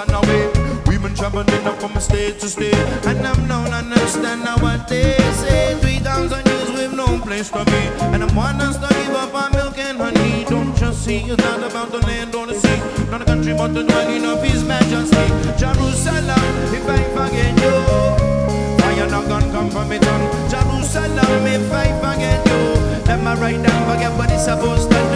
and away. We've been traveling up from state to state, and I'm don't understand now what they say. 3,000 years with no place to be, and I'm want us to give up our milk and honey. Don't you see, it's not about the land or the sea, not a country but the dwelling of His Majesty. Jerusalem, if I forget you, fire not gonna come from it on. Jerusalem, if I forget you, let my right hand forget what it's supposed to do.